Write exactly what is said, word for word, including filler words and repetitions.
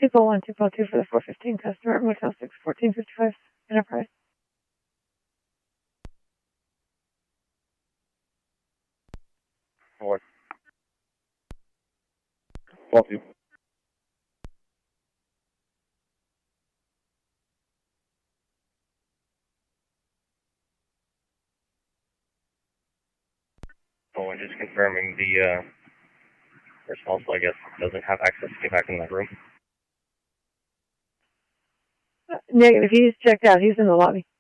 People one, people two for the four fifteen customer at Motel six, fourteen fifty-five Enterprise. Four. Twelve two. Oh, and just confirming the uh, response, I guess, doesn't have access to get back in that room. Uh, negative, he's checked out. He's in the lobby.